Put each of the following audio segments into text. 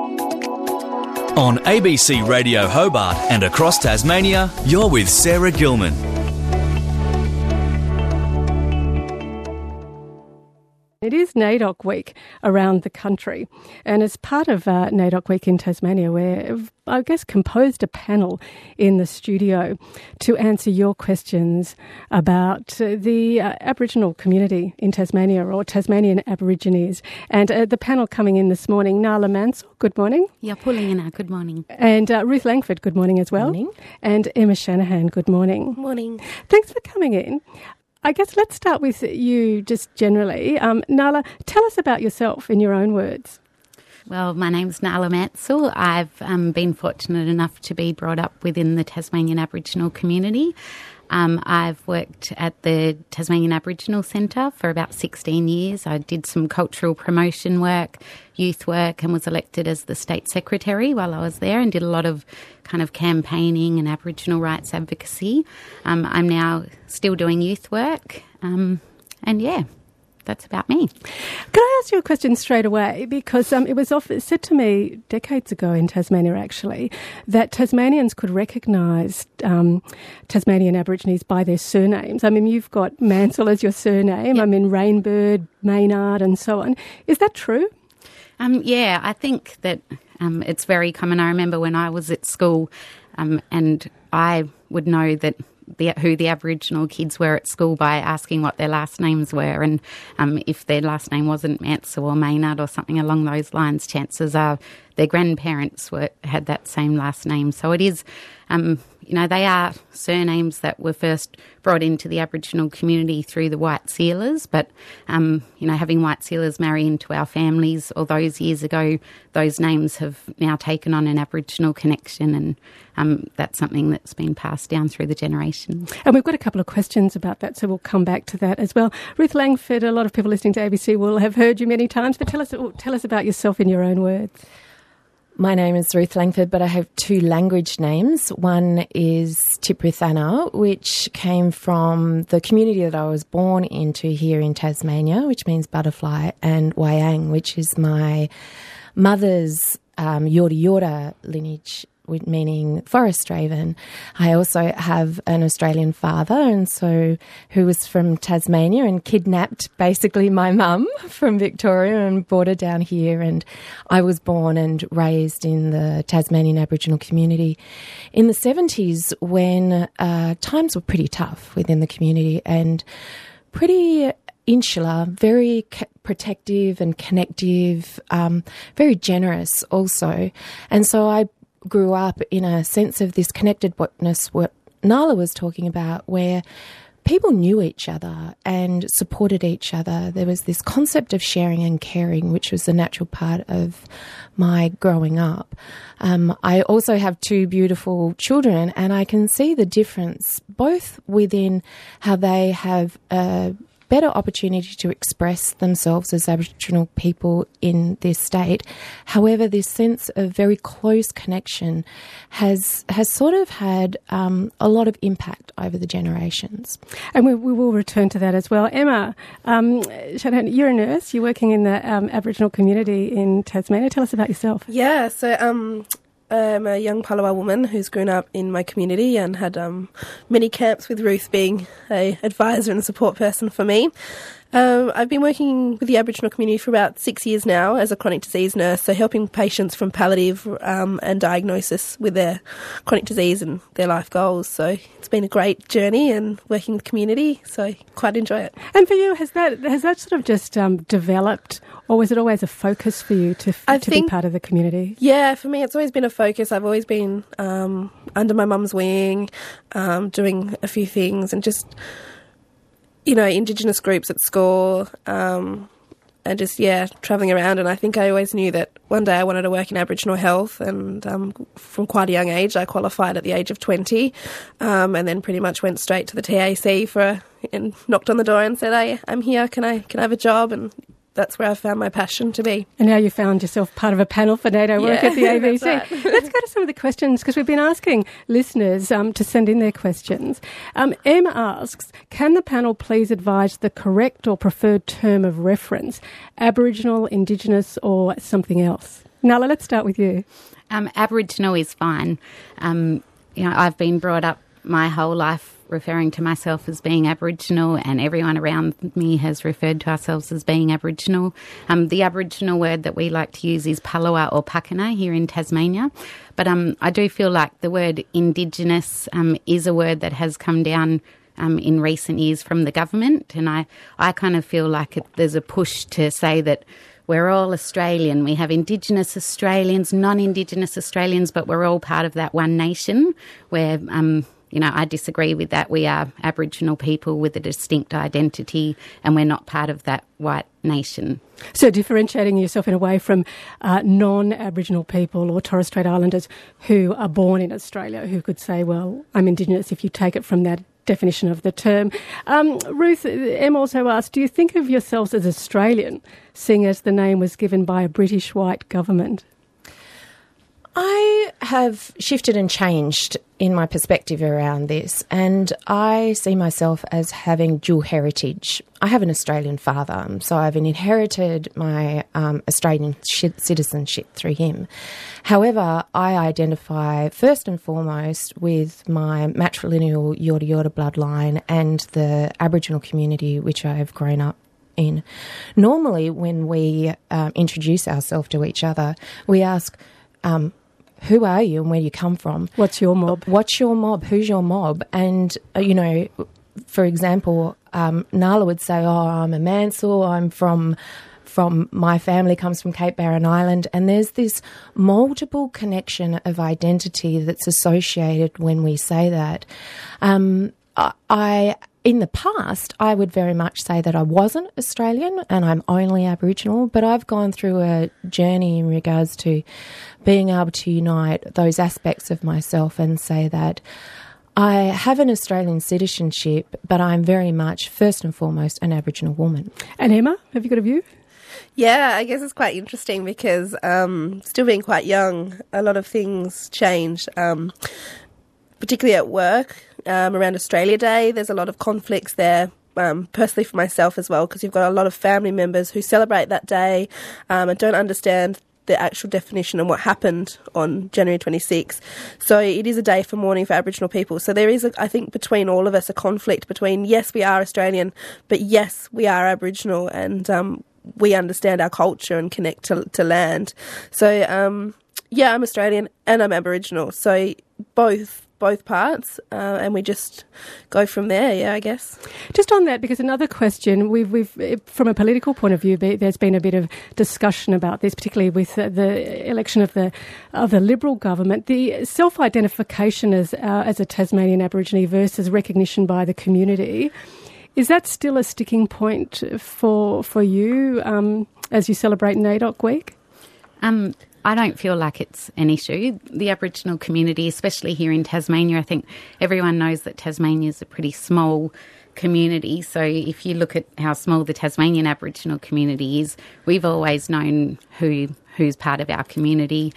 On ABC Radio Hobart and across Tasmania, you're with Sarah Gilman. It is NAIDOC Week around the country, and as part of NAIDOC Week in Tasmania, we've, composed a panel in the studio to answer your questions about the Aboriginal community in Tasmania, or Tasmanian Aborigines. And the panel coming in this morning, Nala Mansell, good morning. Yeah, Paulina, good morning. And Ruth Langford, good morning as well. Morning. And Emma Shanahan, good morning. Morning. Thanks for coming in. I guess let's start with you just generally. Nala, tell us about yourself in your own words. Well, my name's Nala Mansell. I've been fortunate enough to be brought up within the Tasmanian Aboriginal community. I've worked at the Tasmanian Aboriginal Centre for about 16 years. I did some cultural promotion work, youth work, and was elected as the State Secretary while I was there, and did a lot of kind of campaigning and Aboriginal rights advocacy. I'm now still doing youth work, that's about me. Can I ask you a question straight away? Because it was said to me decades ago in Tasmania, actually, that Tasmanians could recognise Tasmanian Aborigines by their surnames. I mean, you've got Mansell as your surname. Yep. I mean, Rainbird, Maynard and so on. Is that true? I think that it's very common. I remember when I was at school and I would know that who the Aboriginal kids were at school by asking what their last names were, and if their last name wasn't Mansell or Maynard or something along those lines, chances are their grandparents had that same last name. So it is, they are surnames that were first brought into the Aboriginal community through the white sealers, but, having white sealers marry into our families all those years ago, those names have now taken on an Aboriginal connection, and that's something that's been passed down through the generations. And we've got a couple of questions about that, so we'll come back to that as well. Ruth Langford, a lot of people listening to ABC will have heard you many times, but tell us about yourself in your own words. My name is Ruth Langford, but I have two language names. One is Tiprithana, which came from the community that I was born into here in Tasmania, which means butterfly, and Wayang, which is my mother's Yorta Yorta lineage, meaning forest raven. I also have an Australian father, and so who was from Tasmania and kidnapped basically my mum from Victoria and brought her down here, and I was born and raised in the Tasmanian Aboriginal community in the 70s when times were pretty tough within the community and pretty insular, very protective and connective, very generous also. And so I grew up in a sense of this connectedness, what Nala was talking about, where people knew each other and supported each other. There was this concept of sharing and caring, which was a natural part of my growing up. I also have two beautiful children, and I can see the difference both within how they have a better opportunity to express themselves as Aboriginal people in this state. However, this sense of very close connection has sort of had a lot of impact over the generations. And we will return to that as well. Emma, Shanahan, you're a nurse. You're working in the Aboriginal community in Tasmania. Tell us about yourself. Yeah, so I'm a young Palawa woman who's grown up in my community and had many camps, with Ruth being a advisor and a support person for me. I've been working with the Aboriginal community for about 6 years now as a chronic disease nurse, so helping patients from palliative and diagnosis with their chronic disease and their life goals. So it's been a great journey and working with the community, so I quite enjoy it. And for you, has that sort of just developed, or was it always a focus for you to be part of the community? Yeah, for me it's always been a focus. I've always been under my mum's wing, doing a few things, and just Indigenous groups at school, and just, travelling around. And I think I always knew that one day I wanted to work in Aboriginal health, and from quite a young age, I qualified at the age of 20, and then pretty much went straight to the TAC and knocked on the door and said, "Hey, I'm here, can I have a job?" And that's where I found my passion to be. And now you found yourself part of a panel for NATO work at the ABC. Right. Let's go to some of the questions, because we've been asking listeners to send in their questions. Emma asks, can the panel please advise the correct or preferred term of reference, Aboriginal, Indigenous or something else? Nala, let's start with you. Aboriginal is fine. I've been brought up my whole life referring to myself as being Aboriginal, and everyone around me has referred to ourselves as being Aboriginal. The Aboriginal word that we like to use is Palawa or Pakana here in Tasmania. But I do feel like the word Indigenous is a word that has come down in recent years from the government, and I kind of feel like there's a push to say that we're all Australian. We have Indigenous Australians, non-Indigenous Australians, but we're all part of that one nation where I disagree with that. We are Aboriginal people with a distinct identity, and we're not part of that white nation. So differentiating yourself in a way from non-Aboriginal people or Torres Strait Islanders who are born in Australia, who could say, well, I'm Indigenous if you take it from that definition of the term. Ruth, Em also asked, do you think of yourselves as Australian, seeing as the name was given by a British white government? I have shifted and changed in my perspective around this, and I see myself as having dual heritage. I have an Australian father, so I've inherited my Australian citizenship through him. However, I identify first and foremost with my matrilineal Yorta Yorta bloodline and the Aboriginal community which I have grown up in. Normally, when we introduce ourselves to each other, we ask, who are you and where do you come from? What's your mob? What's your mob? Who's your mob? And, for example, Nala would say, I'm a Mansell, I'm from my family comes from Cape Barren Island, and there's this multiple connection of identity that's associated when we say that. In the past, I would very much say that I wasn't Australian and I'm only Aboriginal, but I've gone through a journey in regards to being able to unite those aspects of myself and say that I have an Australian citizenship, but I'm very much, first and foremost, an Aboriginal woman. And Emma, have you got a view? Yeah, I guess it's quite interesting because still being quite young, a lot of things change, particularly at work. Around Australia Day, there's a lot of conflicts there, personally for myself as well, because you've got a lot of family members who celebrate that day and don't understand the actual definition and what happened on January 26th. So it is a day for mourning for Aboriginal people. So there is, I think, between all of us, a conflict between, yes, we are Australian, but yes, we are Aboriginal, and we understand our culture and connect to land. So, I'm Australian and I'm Aboriginal. So both parts, and we just go from there, I guess. Just on that, because another question, we've from a political point of view, there's been a bit of discussion about this, particularly with the election of the Liberal government, the self-identification as a Tasmanian Aborigine versus recognition by the community. Is that still a sticking point for you as you celebrate NAIDOC Week? I don't feel like it's an issue. The Aboriginal community, especially here in Tasmania, I think everyone knows that Tasmania is a pretty small community. So if you look at how small the Tasmanian Aboriginal community is, we've always known who's part of our community.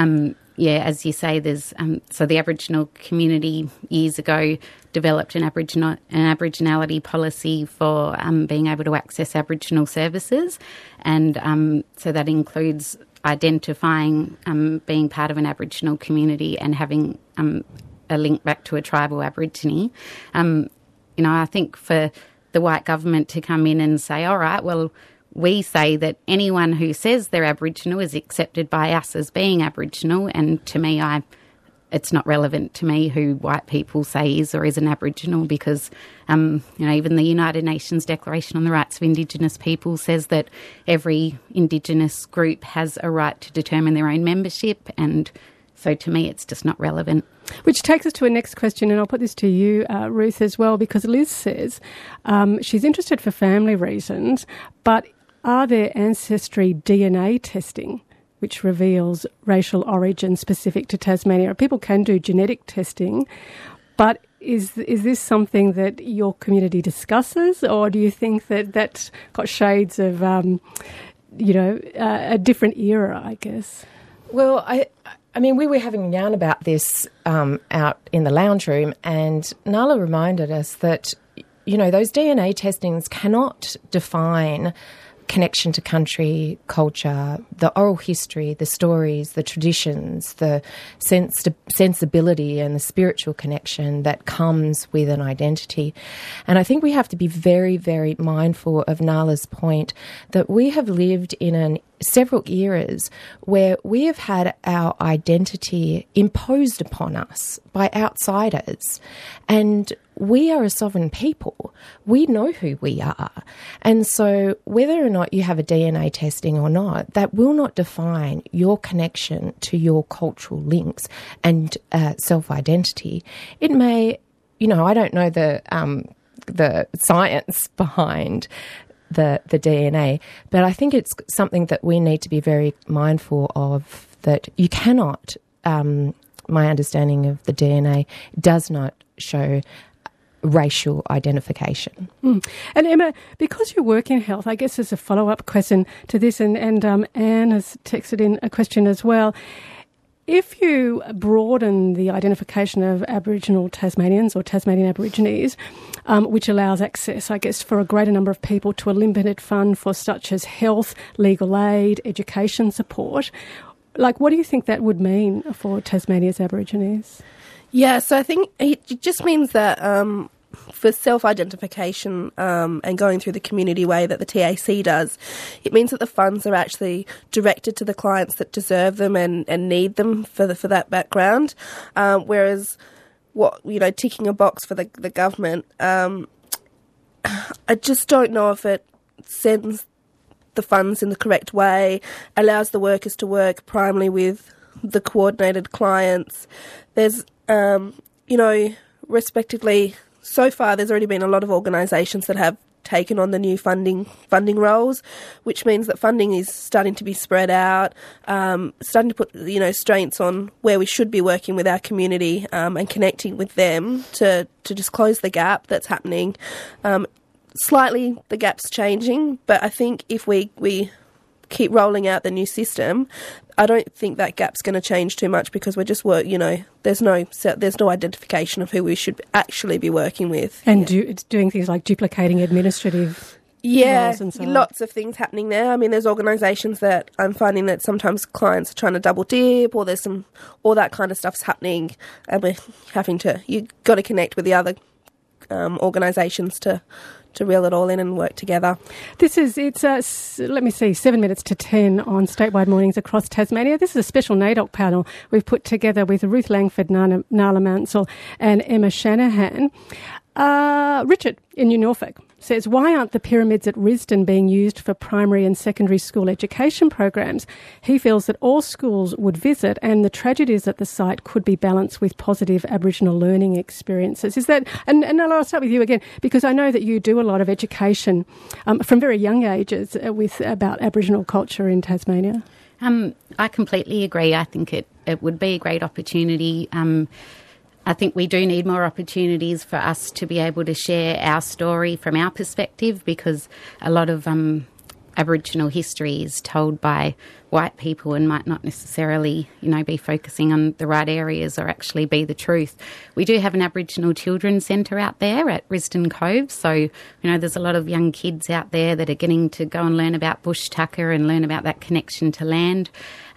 As you say, there's so the Aboriginal community years ago developed an Aboriginality policy for being able to access Aboriginal services, and so that includes identifying being part of an Aboriginal community and having a link back to a tribal Aborigine. I think for the white government to come in and say, all right, well, we say that anyone who says they're Aboriginal is accepted by us as being Aboriginal, and to me, it's not relevant to me who white people say is or isn't Aboriginal, because even the United Nations Declaration on the Rights of Indigenous People says that every Indigenous group has a right to determine their own membership, and so to me it's just not relevant. Which takes us to a next question, and I'll put this to you, Ruth, as well, because Liz says she's interested for family reasons, but are there ancestry DNA testing which reveals racial origin specific to Tasmania? People can do genetic testing, but is this something that your community discusses, or do you think that that's got shades of, a different era, I guess? Well, I mean, we were having a yarn about this out in the lounge room, and Nala reminded us that, those DNA testings cannot define connection to country, culture, the oral history, the stories, the traditions, the sensibility and the spiritual connection that comes with an identity. And I think we have to be very, very mindful of Nala's point that we have lived in several eras where we have had our identity imposed upon us by outsiders, and we are a sovereign people. We know who we are. And so whether or not you have a DNA testing or not, that will not define your connection to your cultural links and self-identity. It may, I don't know the science behind the DNA, but I think it's something that we need to be very mindful of, that you cannot, my understanding of the DNA does not show racial identification. And Emma, because you work in health, I guess as a follow-up question to this, and Anne has texted in a question as well. If you broaden the identification of Aboriginal Tasmanians or Tasmanian Aborigines, which allows access, I guess, for a greater number of people to a limited fund for such as health, legal aid, education support, what do you think that would mean for Tasmania's Aborigines? Yeah, so I think it just means that for self-identification and going through the community way that the TAC does, it means that the funds are actually directed to the clients that deserve them and need them for that background. Whereas ticking a box for the government, I just don't know if it sends the funds in the correct way, allows the workers to work primarily with the coordinated clients. There's respectively, so far there's already been a lot of organisations that have taken on the new funding roles, which means that funding is starting to be spread out, starting to put strains on where we should be working with our community and connecting with them to just close the gap that's happening. Slightly the gap's changing, but I think if we keep rolling out the new system, I don't think that gap's going to change too much, because we're just there's no identification of who we should actually be working with. And doing things like duplicating administrative roles and so on. Lots of things happening there. I mean, there's organisations that I'm finding that sometimes clients are trying to double dip, or there's all that kind of stuff's happening, and you've got to connect with the other organisations to reel it all in and work together. It's 7 minutes to 10 on Statewide Mornings across Tasmania. This is a special NAIDOC panel we've put together with Ruth Langford, Nala Mansell and Emma Shanahan. Richard in New Norfolk says, why aren't the pyramids at Risdon being used for primary and secondary school education programs? He feels that all schools would visit, and the tragedies at the site could be balanced with positive Aboriginal learning experiences. Is that, and I'll start with you again, because I know that you do a lot of education from very young ages about Aboriginal culture in Tasmania. I completely agree. I think it would be a great opportunity. I think we do need more opportunities for us to be able to share our story from our perspective, because a lot of Aboriginal history is told by white people and might not necessarily, be focusing on the right areas or actually be the truth. We do have an Aboriginal Children's Centre out there at Risdon Cove, so, there's a lot of young kids out there that are getting to go and learn about bush tucker and learn about that connection to land.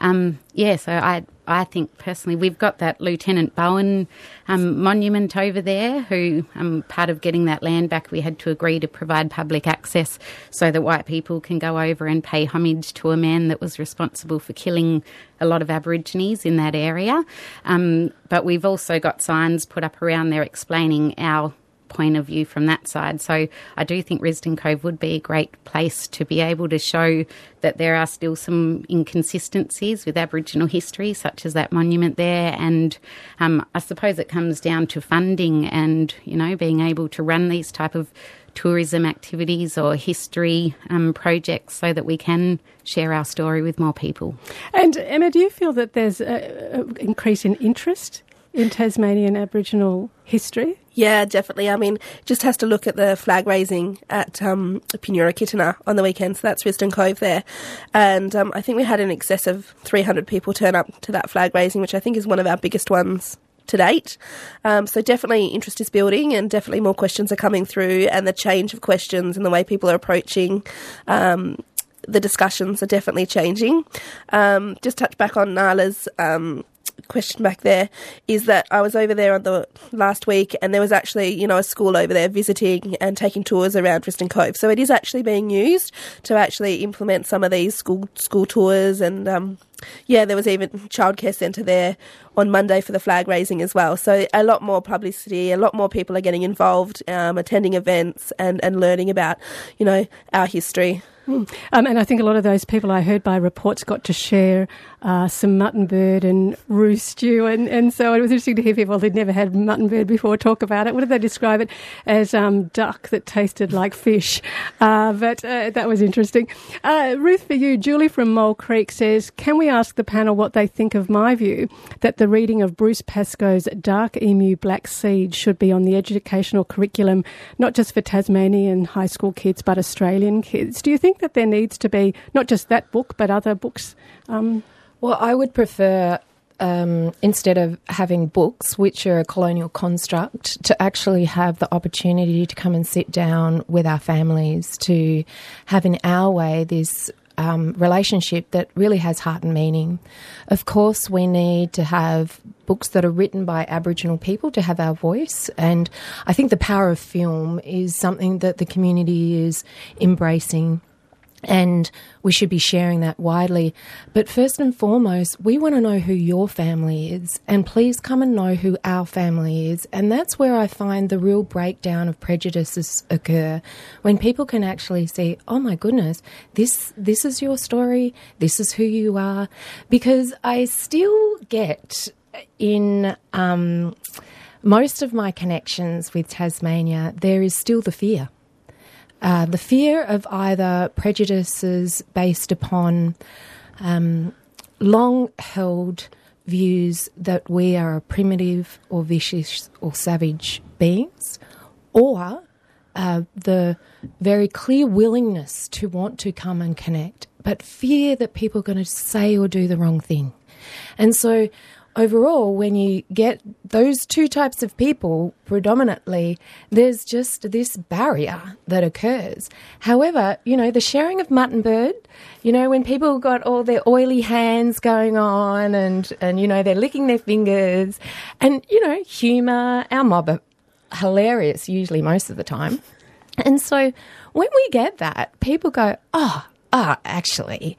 So I think personally we've got that Lieutenant Bowen monument over there, who part of getting that land back, we had to agree to provide public access so that white people can go over and pay homage to a man that was responsible for killing a lot of Aborigines in that area. But we've also got signs put up around there explaining our point of view from that side. So I do think Risdon Cove would be a great place to be able to show that there are still some inconsistencies with Aboriginal history, such as that monument there. And I suppose it comes down to funding and, being able to run these type of tourism activities or history projects so that we can share our story with more people. And Emma, do you feel that there's an increase in interest in Tasmanian Aboriginal history? Yeah, definitely. I mean, just has to look at the flag raising at Pinura Kittina on the weekend, so that's Risdon Cove there. And I think we had in excess of 300 people turn up to that flag raising, which I think is one of our biggest ones to date. So definitely interest is building, and definitely more questions are coming through, and the change of questions and the way people are approaching the discussions are definitely changing. Just touch back on Nala's question back there, is that I was over there on the last week, and there was actually, a school over there visiting and taking tours around Tristan Cove. So it is actually being used to actually implement some of these school tours, and there was even childcare centre there on Monday for the flag raising as well. So a lot more publicity, a lot more people are getting involved, attending events and learning about, our history. And I think a lot of those people I heard by reports got to share some mutton bird and roux stew, and so it was interesting to hear people who'd never had mutton bird before talk about it. What did they describe it as? Duck that tasted like fish. But that was interesting. Ruth, for you, Julie from Mole Creek says, can we ask the panel what they think of my view that the reading of Bruce Pascoe's Dark Emu Black Seed should be on the educational curriculum, not just for Tasmanian high school kids, but Australian kids? Do you think that there needs to be not just that book, but other books? Well, I would prefer, instead of having books, which are a colonial construct, to actually have the opportunity to come and sit down with our families, to have in our way this relationship that really has heart and meaning. Of course, we need to have books that are written by Aboriginal people to have our voice, and I think the power of film is something that the community is embracing, and we should be sharing that widely. But first and foremost, we want to know who your family is, and please come and know who our family is. And that's where I find the real breakdown of prejudices occur, when people can actually see, oh my goodness, this is your story, this is who you are. Because I still get in most of my connections with Tasmania, there is still the fear. The fear of either prejudices based upon long-held views that we are a primitive or vicious or savage beings, or the very clear willingness to want to come and connect, but fear that people are going to say or do the wrong thing. And so overall, when you get those two types of people predominantly, there's just this barrier that occurs. However, the sharing of mutton bird, when people got all their oily hands going on and they're licking their fingers and, humour, our mob are hilarious usually most of the time. And so when we get that, people go, actually,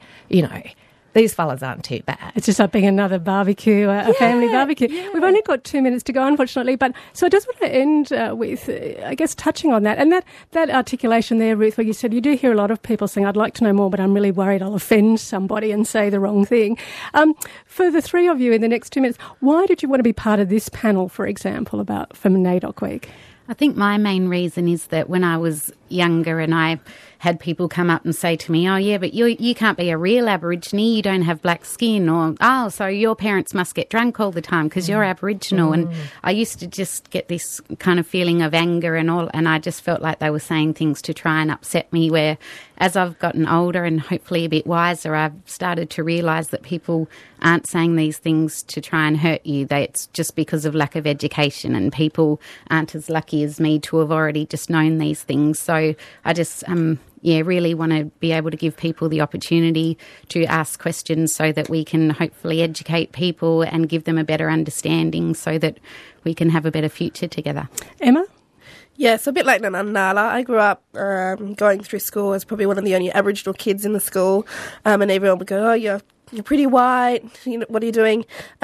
these fellas aren't too bad. It's just like being another barbecue, a family barbecue. Yeah. We've only got 2 minutes to go, unfortunately. But so I just want to end with, I guess, touching on that. And that articulation there, Ruth, where you said you do hear a lot of people saying, I'd like to know more, but I'm really worried I'll offend somebody and say the wrong thing. For the three of you in the next 2 minutes, why did you want to be part of this panel, for example, from NAIDOC Week? I think my main reason is that when I was younger and I had people come up and say to me, oh, yeah, but you can't be a real Aborigine, you don't have black skin, or, oh, so your parents must get drunk all the time because you're Aboriginal. And I used to just get this kind of feeling of anger and I just felt like they were saying things to try and upset me, where as I've gotten older and hopefully a bit wiser, I've started to realise that people aren't saying these things to try and hurt you. It's just because of lack of education, and people aren't as lucky as me to have already just known these things. So I just really want to be able to give people the opportunity to ask questions so that we can hopefully educate people and give them a better understanding so that we can have a better future together. Emma? Yeah, so a bit like Nala. I grew up going through school as probably one of the only Aboriginal kids in the school, and everyone would go, oh, you're pretty white, what are you doing?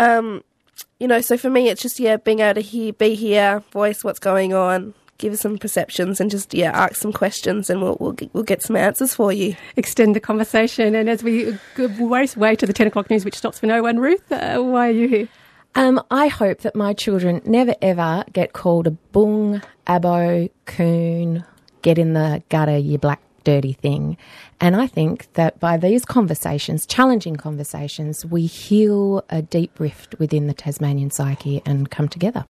So for me it's just, being able to be here, voice what's going on, give some perceptions and just, ask some questions, and we'll get some answers for you. Extend the conversation. And as we race away to the 10 o'clock news, which stops for no one, Ruth, why are you here? I hope that my children never ever get called a bung, abo, coon, get in the gutter, you black dirty thing. And I think that by these conversations, challenging conversations, we heal a deep rift within the Tasmanian psyche and come together.